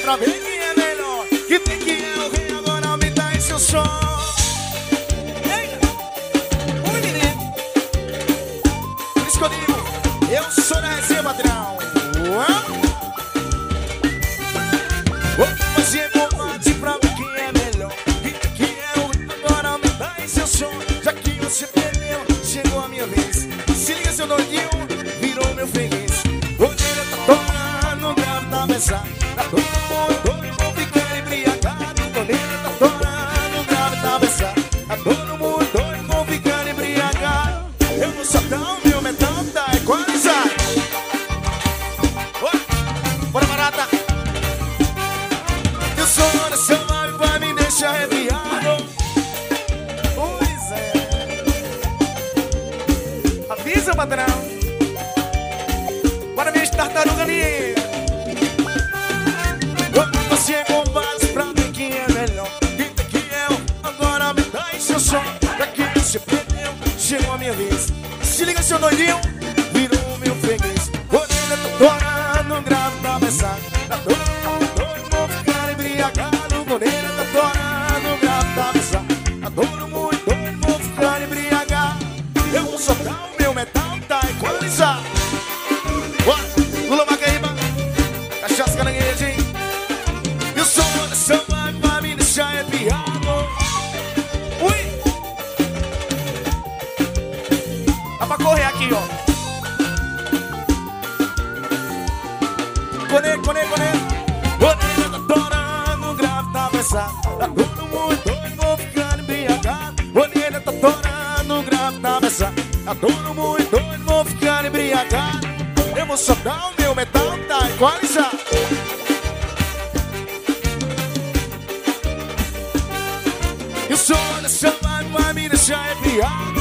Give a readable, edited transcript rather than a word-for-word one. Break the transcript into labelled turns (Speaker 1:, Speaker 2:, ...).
Speaker 1: pra ver quem é melhor. Que tem que é o rei, agora me dá esse seu som. Oi, menino. Por isso que eu digo, eu sou da resenha, patrão. Vou fazer combate pra ver quem é melhor. Que tem que é o rei, agora me dá esse seu som. Já que você perdeu, chegou a minha vez. Se liga, seu doidinho, virou meu freguês. Orelha tá torando, grave tá pesado. Tá todo mundo ficando embriagado. Orelha tá torando, grave tá pesado. Tá todo mundo ficando embriagado. Eu vou soltar o meu metal, tá equalizado. Bora, barata. E o som dessa vibe vai me deixar arrepiado. Pois é. Avisa, patrão. Bora ver as tartarugas ali. Você é combate pra ver quem é melhor. Quem tem que eu, agora me dá esse seu som. Pra que você perdeu, chegou a minha vez. Se liga, seu doidinho, virou meu freguês. Orelha tá torando, grave tá pesado. Tá todo mundo ficando embriagado. Orelha tá torando, grave tá pesado. Tá todo mundo ficando embriagado. Eu vou soltar o meu metal, tá equalizado. Lula Macaíba, cachaça carangueja, hein? E o som dessa vibe vai me deixar arrepiado. Ui! Dá pra correr aqui, ó. Correr. Orelha tá torando, grave tá pesado. Tá todo mundo ficando embriagado. Orelha tá torando, grave tá pesado. Tá todo mundo ficando embriagado. Eu vou soltar o meu metal, tá equalizado. E o som dessa vibe vai me deixar arrepiado.